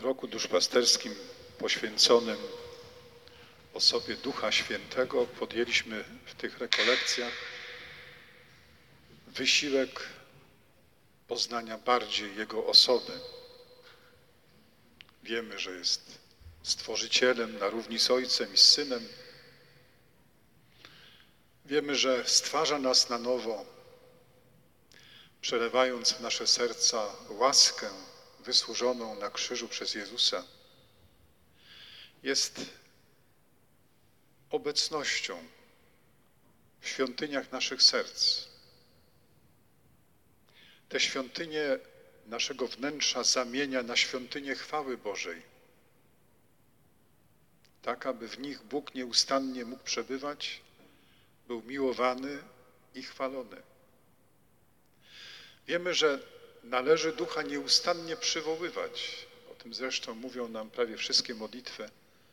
roku duszpasterskim poświęconym osobie Ducha Świętego podjęliśmy w tych rekolekcjach wysiłek poznania bardziej Jego osoby. Wiemy, że jest Stworzycielem na równi z Ojcem i z Synem. Wiemy, że stwarza nas na nowo, przelewając w nasze serca łaskę wysłużoną na krzyżu przez Jezusa. Jest obecnością w świątyniach naszych serc. Te świątynie naszego wnętrza zamienia na świątynię chwały Bożej, tak aby w nich Bóg nieustannie mógł przebywać, był miłowany i chwalony. Wiemy, że należy Ducha nieustannie przywoływać. O tym zresztą mówią nam prawie wszystkie modlitwy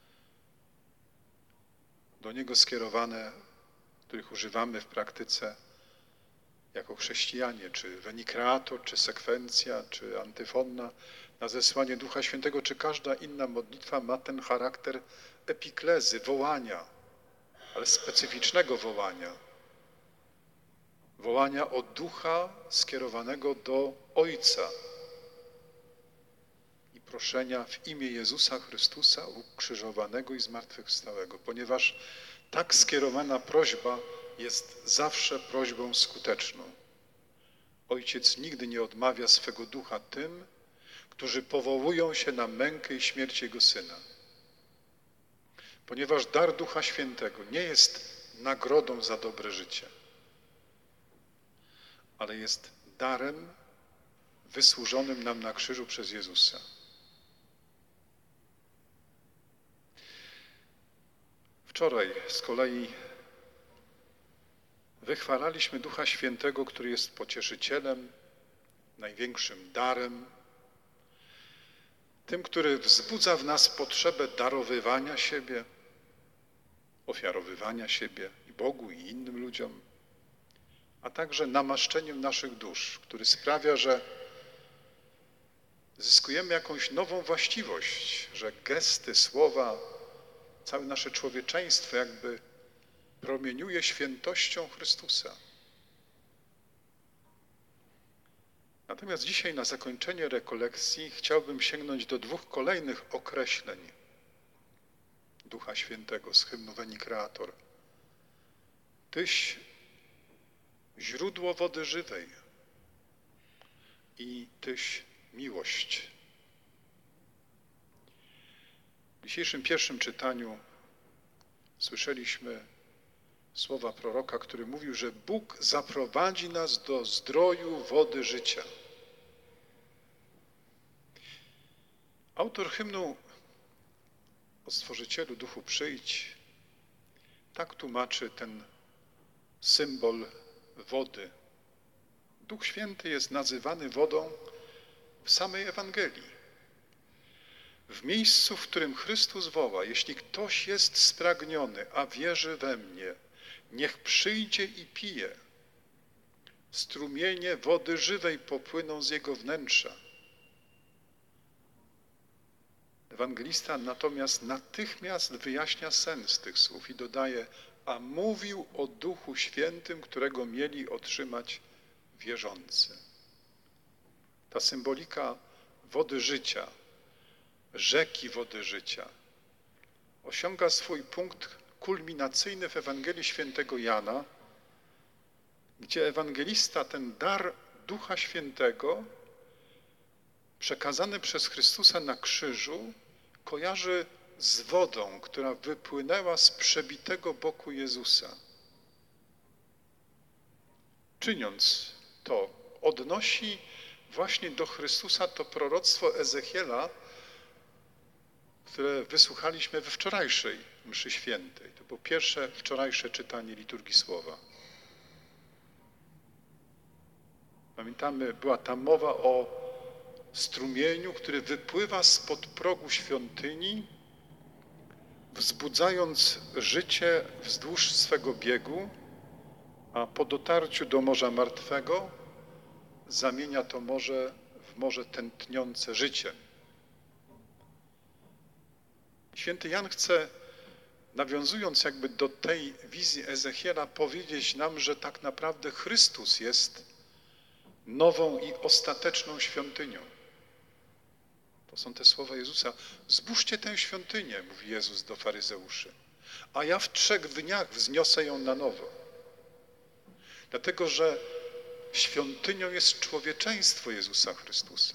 do Niego skierowane, których używamy w praktyce jako chrześcijanie, czy Venicreator, czy sekwencja, czy antyfonna na zesłanie Ducha Świętego, czy każda inna modlitwa ma ten charakter epiklezy, wołania, ale specyficznego wołania. Wołania o Ducha skierowanego do Ojca i proszenia w imię Jezusa Chrystusa ukrzyżowanego i zmartwychwstałego, ponieważ tak skierowana prośba jest zawsze prośbą skuteczną. Ojciec nigdy nie odmawia swego Ducha tym, którzy powołują się na mękę i śmierć Jego Syna. Ponieważ dar Ducha Świętego nie jest nagrodą za dobre życie, ale jest darem wysłużonym nam na krzyżu przez Jezusa. Wczoraj z kolei wychwalaliśmy Ducha Świętego, który jest pocieszycielem, największym darem, tym, który wzbudza w nas potrzebę darowywania siebie, ofiarowywania siebie i Bogu, i innym ludziom, a także namaszczeniem naszych dusz, który sprawia, że zyskujemy jakąś nową właściwość, że gesty, słowa, całe nasze człowieczeństwo jakby promieniuje świętością Chrystusa. Natomiast dzisiaj na zakończenie rekolekcji chciałbym sięgnąć do dwóch kolejnych określeń Ducha Świętego z hymnu Venicreator. Tyś źródło wody żywej i Tyś miłość. W dzisiejszym pierwszym czytaniu słyszeliśmy słowa proroka, który mówił, że Bóg zaprowadzi nas do zdroju wody życia. Autor hymnu o Stworzycielu, Duchu przyjdź, tak tłumaczy ten symbol wody. Duch Święty jest nazywany wodą w samej Ewangelii. W miejscu, w którym Chrystus woła, jeśli ktoś jest spragniony, a wierzy we mnie, niech przyjdzie i pije. Strumienie wody żywej popłyną z jego wnętrza. Ewangelista natomiast natychmiast wyjaśnia sens tych słów i dodaje, a mówił o Duchu Świętym, którego mieli otrzymać wierzący. Ta symbolika wody życia, rzeki wody życia, osiąga swój punkt kulminacyjny w Ewangelii Świętego Jana, gdzie ewangelista ten dar Ducha Świętego przekazany przez Chrystusa na krzyżu kojarzy z wodą, która wypłynęła z przebitego boku Jezusa. Czyniąc to, odnosi właśnie do Chrystusa to proroctwo Ezechiela, które wysłuchaliśmy we wczorajszej mszy świętej. To było pierwsze wczorajsze czytanie liturgii słowa. Pamiętamy, była tam mowa o strumieniu, który wypływa spod progu świątyni, wzbudzając życie wzdłuż swego biegu, a po dotarciu do Morza Martwego zamienia to morze w morze tętniące życiem. Święty Jan chce, nawiązując jakby do tej wizji Ezechiela, powiedzieć nam, że tak naprawdę Chrystus jest nową i ostateczną świątynią. To są te słowa Jezusa. Zbóżcie tę świątynię, mówi Jezus do faryzeuszy, a ja w 3 dniach wzniosę ją na nowo. Dlatego, że świątynią jest człowieczeństwo Jezusa Chrystusa.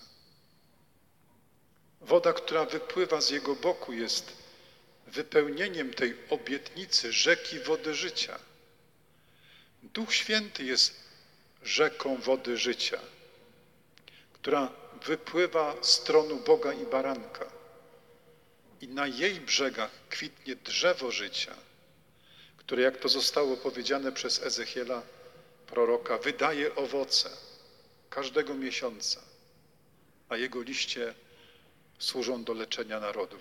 Woda, która wypływa z Jego boku, jest wypełnieniem tej obietnicy rzeki wody życia. Duch Święty jest rzeką wody życia, która wypływa z tronu Boga i Baranka. I na jej brzegach kwitnie drzewo życia, które, jak to zostało powiedziane przez Ezechiela, proroka, wydaje owoce każdego miesiąca, a jego liście służą do leczenia narodów.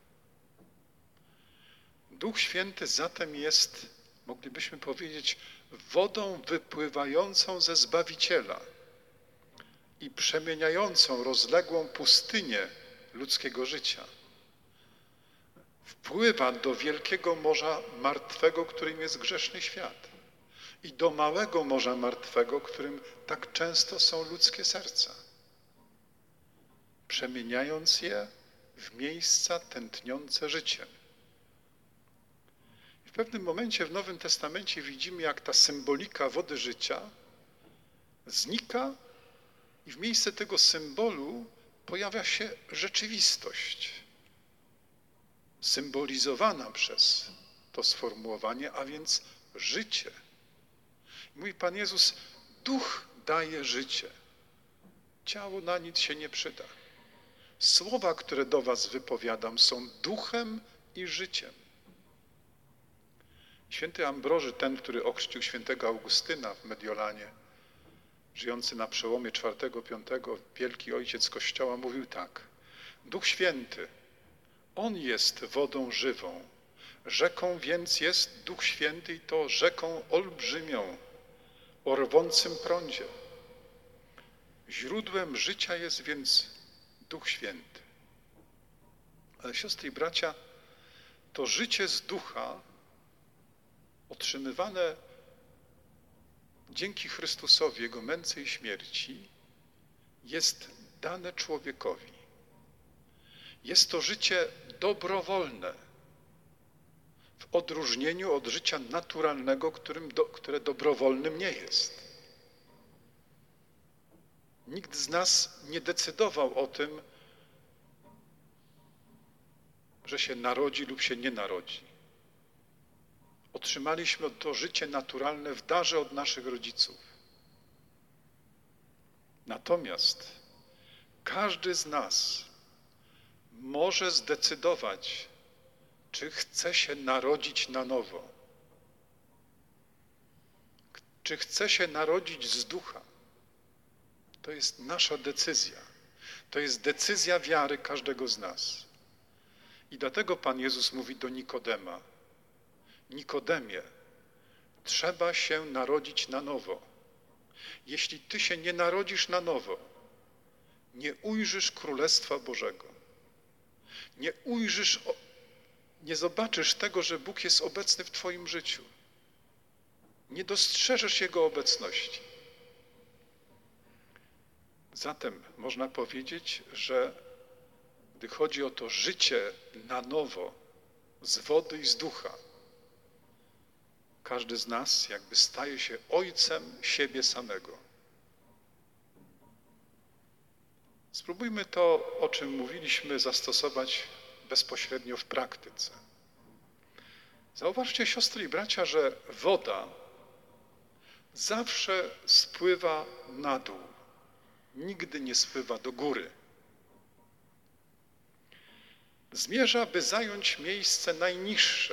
Duch Święty zatem jest, moglibyśmy powiedzieć, wodą wypływającą ze Zbawiciela i przemieniającą rozległą pustynię ludzkiego życia. Wpływa do wielkiego morza martwego, którym jest grzeszny świat, i do małego morza martwego, którym tak często są ludzkie serca, przemieniając je w miejsca tętniące życiem. W pewnym momencie w Nowym Testamencie widzimy, jak ta symbolika wody życia znika i w miejsce tego symbolu pojawia się rzeczywistość, symbolizowana przez to sformułowanie, a więc życie. Mówi Pan Jezus, duch daje życie. Ciało na nic się nie przyda. Słowa, które do was wypowiadam, są duchem i życiem. Święty Ambroży, ten, który ochrzcił świętego Augustyna w Mediolanie, żyjący na przełomie IV-V, wielki ojciec Kościoła, mówił tak: Duch Święty, On jest wodą żywą, rzeką więc jest Duch Święty i to rzeką olbrzymią, o rwącym prądzie. Źródłem życia jest więc Duch Święty. Ale siostry i bracia, to życie z ducha otrzymywane dzięki Chrystusowi, Jego męce i śmierci, jest dane człowiekowi. Jest to życie dobrowolne, w odróżnieniu od życia naturalnego, które dobrowolnym nie jest. Nikt z nas nie decydował o tym, że się narodzi lub się nie narodzi. Otrzymaliśmy to życie naturalne w darze od naszych rodziców. Natomiast każdy z nas może zdecydować, czy chce się narodzić na nowo, czy chce się narodzić z ducha. To jest nasza decyzja. To jest decyzja wiary każdego z nas. I dlatego Pan Jezus mówi do Nikodema: Nikodemie, trzeba się narodzić na nowo. Jeśli ty się nie narodzisz na nowo, nie ujrzysz Królestwa Bożego. Nie zobaczysz tego, że Bóg jest obecny w twoim życiu. Nie dostrzeżesz Jego obecności. Zatem można powiedzieć, że gdy chodzi o to życie na nowo, z wody i z ducha, każdy z nas jakby staje się ojcem siebie samego. Spróbujmy to, o czym mówiliśmy, zastosować bezpośrednio w praktyce. Zauważcie, siostry i bracia, że woda zawsze spływa na dół, nigdy nie spływa do góry. Zmierza, by zająć miejsce najniższe.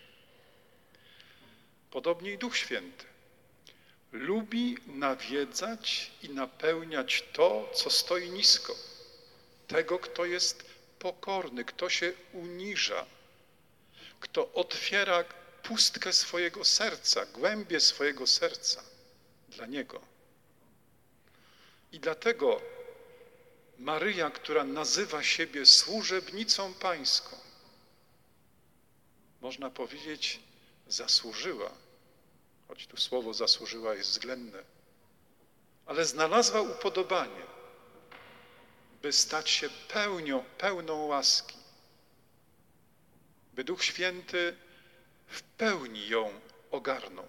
Podobnie i Duch Święty lubi nawiedzać i napełniać to, co stoi nisko. Tego, kto jest pokorny, kto się uniża, kto otwiera pustkę swojego serca, głębie swojego serca dla Niego. I dlatego Maryja, która nazywa siebie służebnicą Pańską, można powiedzieć, zasłużyła, choć tu słowo zasłużyła jest względne, ale znalazła upodobanie, by stać się pełną łaski, by Duch Święty w pełni ją ogarnął.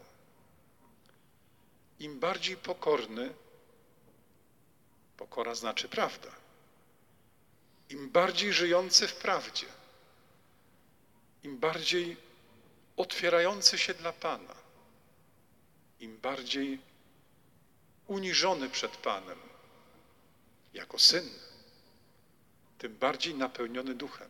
Im bardziej pokorny, pokora znaczy prawda, im bardziej żyjący w prawdzie, im bardziej otwierający się dla Pana, im bardziej uniżony przed Panem jako syn, tym bardziej napełniony duchem.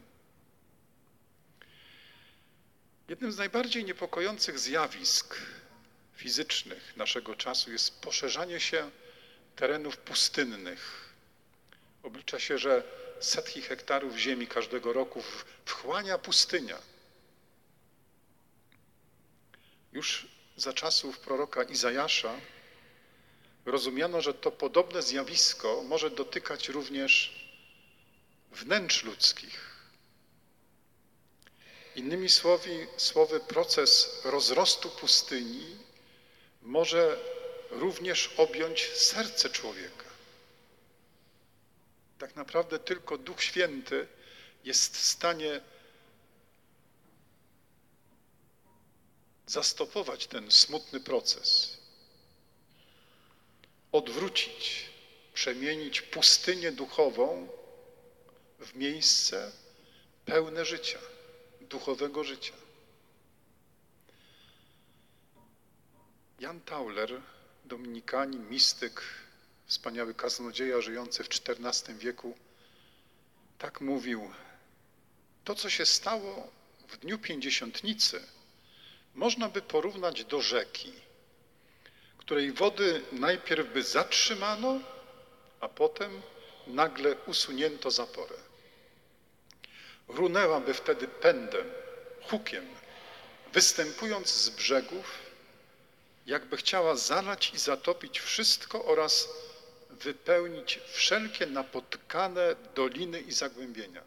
Jednym z najbardziej niepokojących zjawisk fizycznych naszego czasu jest poszerzanie się terenów pustynnych. Oblicza się, że setki hektarów ziemi każdego roku wchłania pustynia. Już za czasów proroka Izajasza rozumiano, że to podobne zjawisko może dotykać również wnętrz ludzkich. Innymi słowy, proces rozrostu pustyni może również objąć serce człowieka. Tak naprawdę tylko Duch Święty jest w stanie zastopować ten smutny proces, odwrócić, przemienić pustynię duchową w miejsce pełne życia, duchowego życia. Jan Tauler, dominikanin, mistyk, wspaniały kaznodzieja żyjący w XIV wieku, tak mówił: to, co się stało w dniu Pięćdziesiątnicy, można by porównać do rzeki, której wody najpierw by zatrzymano, a potem nagle usunięto zaporę. Runęłaby wtedy pędem, hukiem, występując z brzegów, jakby chciała zalać i zatopić wszystko oraz wypełnić wszelkie napotkane doliny i zagłębienia.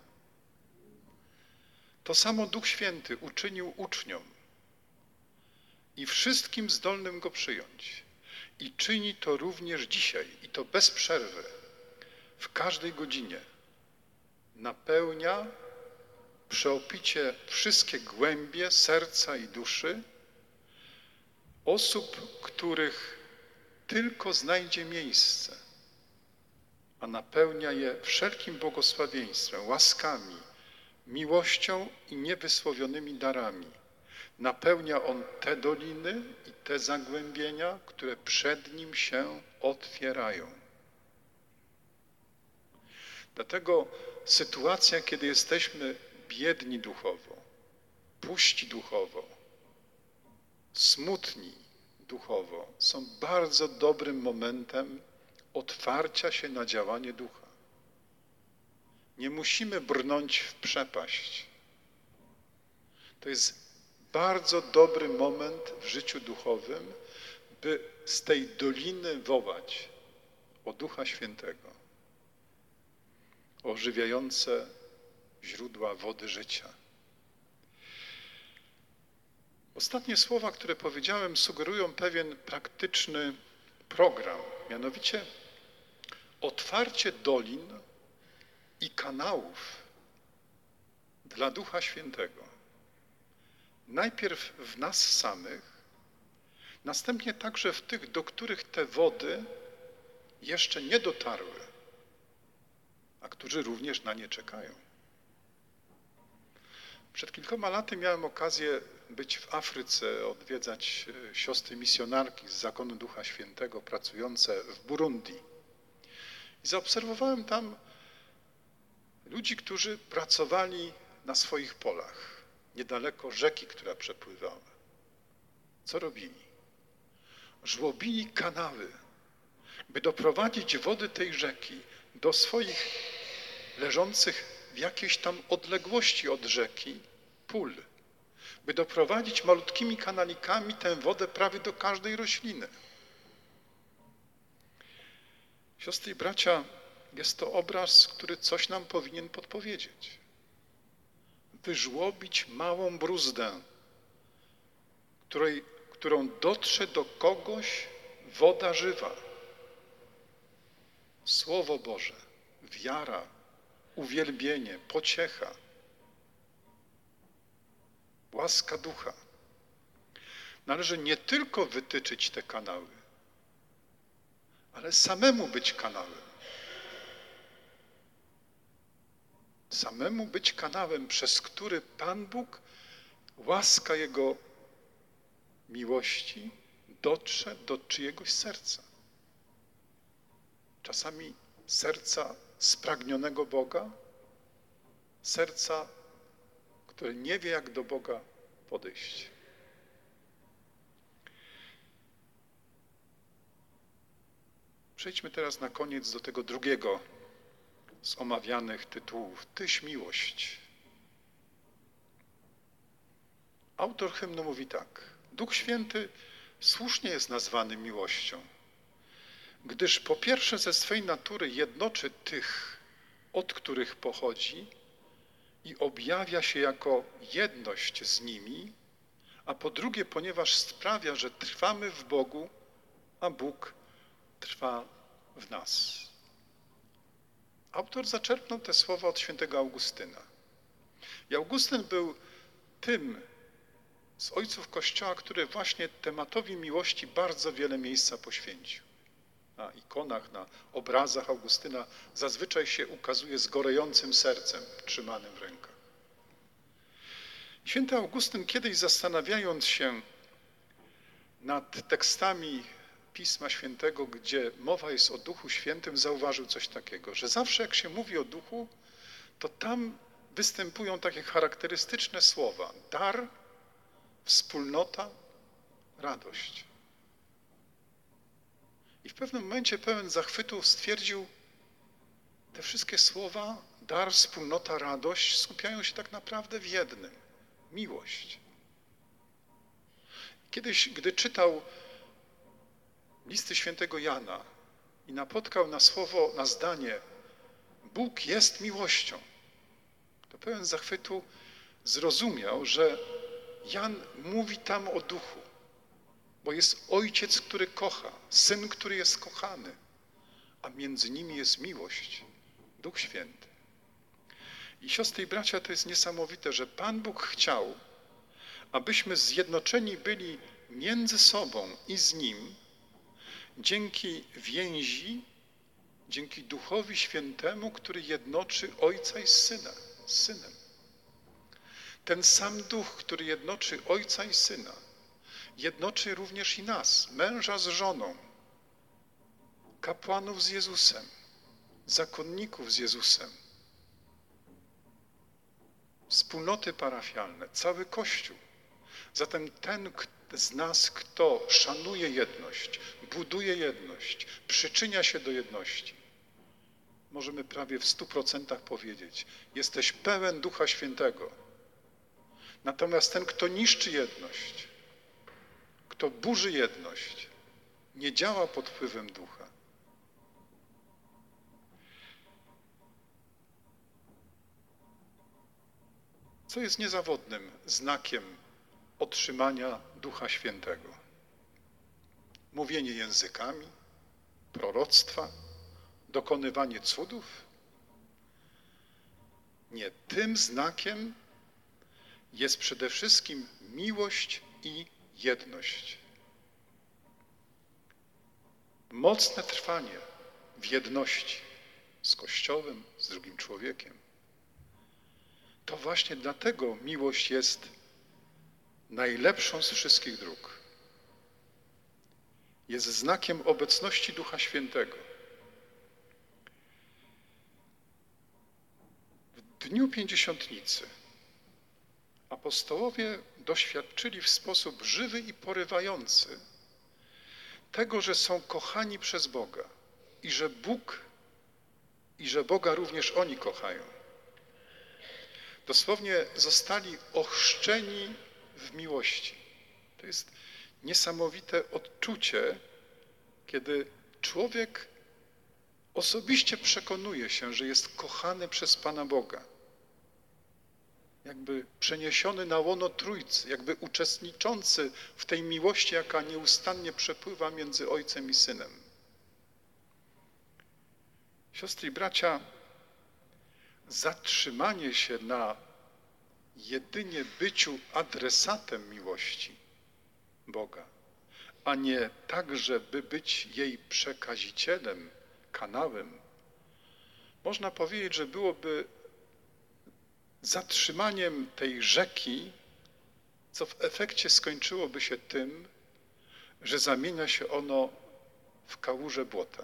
To samo Duch Święty uczynił uczniom i wszystkim zdolnym Go przyjąć. I czyni to również dzisiaj, i to bez przerwy, w każdej godzinie. Napełnia przeopicie wszystkie głębie serca i duszy osób, których tylko znajdzie miejsce, a napełnia je wszelkim błogosławieństwem, łaskami, miłością i niewysłowionymi darami. Napełnia On te doliny i te zagłębienia, które przed Nim się otwierają. Dlatego sytuacja, kiedy jesteśmy biedni duchowo, puści duchowo, smutni duchowo, są bardzo dobrym momentem otwarcia się na działanie Ducha. Nie musimy brnąć w przepaść. To jest bardzo dobry moment w życiu duchowym, by z tej doliny wołać o Ducha Świętego, o ożywiające źródła wody życia. Ostatnie słowa, które powiedziałem, sugerują pewien praktyczny program, mianowicie otwarcie dolin i kanałów dla Ducha Świętego. Najpierw w nas samych, następnie także w tych, do których te wody jeszcze nie dotarły, a którzy również na nie czekają. Przed kilkoma laty miałem okazję być w Afryce, odwiedzać siostry misjonarki z Zakonu Ducha Świętego pracujące w Burundi. I zaobserwowałem tam ludzi, którzy pracowali na swoich polach, niedaleko rzeki, która przepływała. Co robili? Żłobili kanały, by doprowadzić wody tej rzeki do swoich leżących w jakiejś tam odległości od rzeki pól, by doprowadzić malutkimi kanalikami tę wodę prawie do każdej rośliny. Siostry i bracia, jest to obraz, który coś nam powinien podpowiedzieć. Wyżłobić małą bruzdę którą dotrze do kogoś woda żywa. Słowo Boże, wiara, uwielbienie, pociecha, łaska ducha. Należy nie tylko wytyczyć te kanały, ale samemu być kanałem. Samemu być kanałem, przez który Pan Bóg, łaska Jego miłości dotrze do czyjegoś serca. Czasami serca spragnionego Boga, serca, które nie wie, jak do Boga podejść. Przejdźmy teraz na koniec do tego drugiego z omawianych tytułów. Tyś miłość. Autor hymnu mówi tak. Duch Święty słusznie jest nazwany miłością, gdyż po pierwsze ze swej natury jednoczy tych, od których pochodzi i objawia się jako jedność z nimi, a po drugie, ponieważ sprawia, że trwamy w Bogu, a Bóg trwa w nas. Autor zaczerpnął te słowa od świętego Augustyna. I Augustyn był tym z ojców Kościoła, który właśnie tematowi miłości bardzo wiele miejsca poświęcił. Na ikonach, na obrazach Augustyna zazwyczaj się ukazuje z gorejącym sercem trzymanym w rękach. Święty Augustyn kiedyś, zastanawiając się nad tekstami Pisma Świętego, gdzie mowa jest o Duchu Świętym, zauważył coś takiego, że zawsze jak się mówi o Duchu, to tam występują takie charakterystyczne słowa: dar, wspólnota, radość. I w pewnym momencie pełen zachwytu stwierdził, te wszystkie słowa, dar, wspólnota, radość, skupiają się tak naprawdę w jednym: miłość. Kiedyś, gdy czytał listy świętego Jana i napotkał na słowo, na zdanie Bóg jest miłością, to pełen zachwytu zrozumiał, że Jan mówi tam o Duchu, bo jest Ojciec, który kocha, Syn, który jest kochany, a między nimi jest miłość, Duch Święty. I siostry i bracia, to jest niesamowite, że Pan Bóg chciał, abyśmy zjednoczeni byli między sobą i z Nim dzięki więzi, dzięki Duchowi Świętemu, który jednoczy Ojca i Syna z Synem. Ten sam Duch, który jednoczy Ojca i Syna, jednoczy również i nas, męża z żoną, kapłanów z Jezusem, zakonników z Jezusem, wspólnoty parafialne, cały Kościół. Zatem ten z nas, kto szanuje jedność, buduje jedność, przyczynia się do jedności, możemy prawie w 100% powiedzieć, jesteś pełen Ducha Świętego. Natomiast ten, kto niszczy jedność, kto burzy jedność, nie działa pod wpływem Ducha. Co jest niezawodnym znakiem otrzymania Ducha Świętego? Mówienie językami, proroctwa, dokonywanie cudów? Nie, tym znakiem jest przede wszystkim miłość i jedność. Mocne trwanie w jedności z Kościołem, z drugim człowiekiem. To właśnie dlatego miłość jest najlepszą z wszystkich dróg. Jest znakiem obecności Ducha Świętego. W dniu Pięćdziesiątnicy apostołowie doświadczyli w sposób żywy i porywający tego, że są kochani przez Boga i że Boga również oni kochają. Dosłownie zostali ochrzczeni w miłości. To jest niesamowite odczucie, kiedy człowiek osobiście przekonuje się, że jest kochany przez Pana Boga. jakby przeniesiony na łono Trójcy, jakby uczestniczący w tej miłości, jaka nieustannie przepływa między Ojcem i Synem. Siostry i bracia, zatrzymanie się na jedynie byciu adresatem miłości Boga, a nie także, by być jej przekazicielem, kanałem, można powiedzieć, że byłoby zatrzymaniem tej rzeki, co w efekcie skończyłoby się tym, że zamienia się ono w kałużę błota.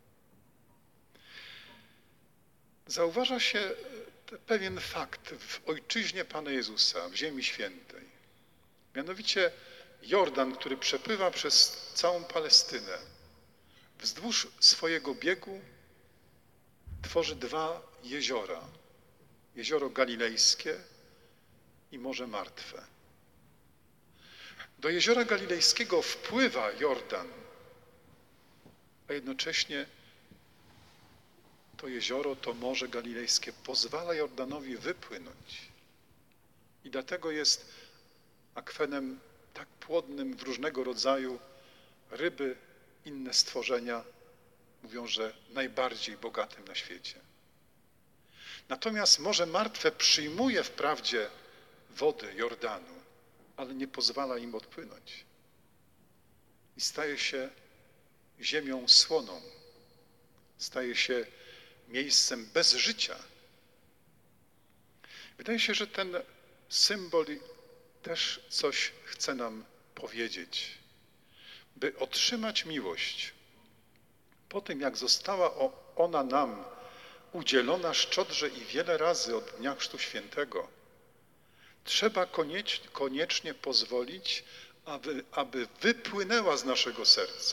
Zauważa się pewien fakt w ojczyźnie Pana Jezusa, w Ziemi Świętej. Mianowicie Jordan, który przepływa przez całą Palestynę, wzdłuż swojego biegu tworzy dwa jeziora. Jezioro Galilejskie i Morze Martwe. Do Jeziora Galilejskiego wpływa Jordan, a jednocześnie to jezioro, to Morze Galilejskie pozwala Jordanowi wypłynąć. I dlatego jest akwenem tak płodnym w różnego rodzaju ryby, inne stworzenia. Mówią, że najbardziej bogatym na świecie. Natomiast Morze Martwe przyjmuje wprawdzie wody Jordanu, ale nie pozwala im odpłynąć. I staje się ziemią słoną. Staje się miejscem bez życia. Wydaje się, że ten symbol też coś chce nam powiedzieć. By otrzymać miłość, po tym jak została ona nam udzielona szczodrze i wiele razy od Dnia Chrztu Świętego, trzeba koniecznie pozwolić, aby wypłynęła z naszego serca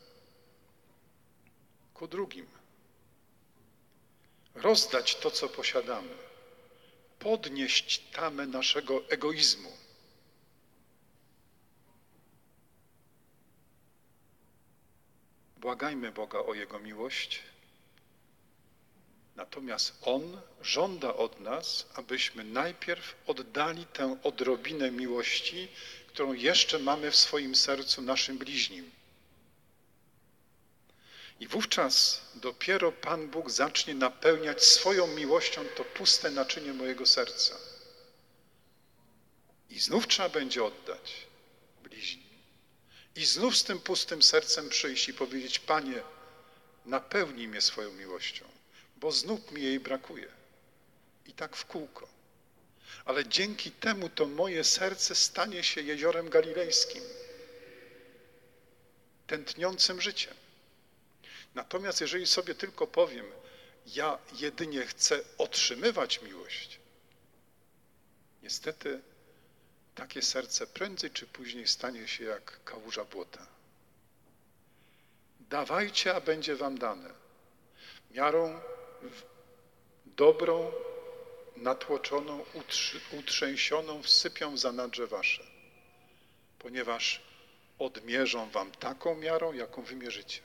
ku drugim. Rozdać to, co posiadamy. Podnieść tamę naszego egoizmu. Błagajmy Boga o Jego miłość. Natomiast On żąda od nas, abyśmy najpierw oddali tę odrobinę miłości, którą jeszcze mamy w swoim sercu naszym bliźnim. I wówczas dopiero Pan Bóg zacznie napełniać swoją miłością to puste naczynie mojego serca. I znów trzeba będzie oddać bliźnim. I znów z tym pustym sercem przyjść i powiedzieć: Panie, napełnij mnie swoją miłością, bo znów mi jej brakuje. I tak w kółko. Ale dzięki temu to moje serce stanie się jeziorem galilejskim, tętniącym życiem. Natomiast jeżeli sobie tylko powiem, ja jedynie chcę otrzymywać miłość, niestety takie serce prędzej czy później stanie się jak kałuża błota. Dawajcie, a będzie wam dane. Miarą dobrą, natłoczoną, utrzęsioną wsypią w zanadrze wasze, ponieważ odmierzą wam taką miarą, jaką wymierzycie.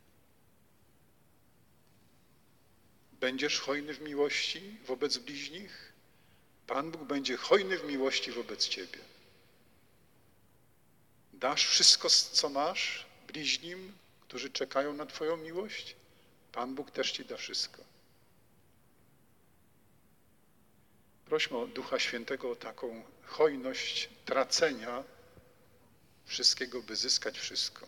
Będziesz hojny w miłości wobec bliźnich, Pan Bóg będzie hojny w miłości wobec ciebie. Dasz wszystko, co masz bliźnim, którzy czekają na twoją miłość, Pan Bóg też ci da wszystko. Prośmy o Ducha Świętego o taką hojność tracenia wszystkiego, by zyskać wszystko.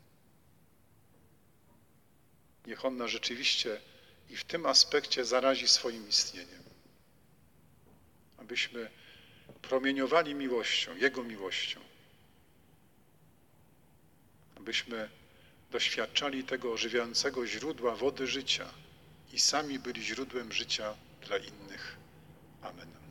Niech On nas rzeczywiście i w tym aspekcie zarazi swoim istnieniem. Abyśmy promieniowali miłością, Jego miłością. Abyśmy doświadczali tego ożywiającego źródła wody życia i sami byli źródłem życia dla innych. Amen.